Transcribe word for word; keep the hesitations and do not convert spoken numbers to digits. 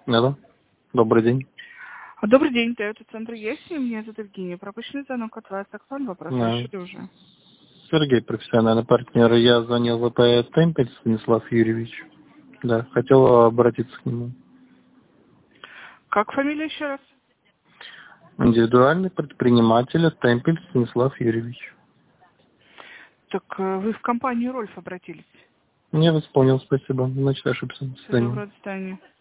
Алло, добрый день. Добрый день, это центр Еси, меня зовут Евгения. Пропущенный звонок от вас. Актуальный вопрос, Да. решили уже. Сергей, профессиональный партнер. Я звонил в ВП «Темпель» Станислав Юрьевич. Да, хотел обратиться к нему. Как фамилия еще раз? Индивидуальный предприниматель «Темпель» Станислав Юрьевич. Так э, вы в компанию Рольф обратились. Я вас понял, спасибо. Значит, ошибся. До Всего свидания. доброго, до свидания.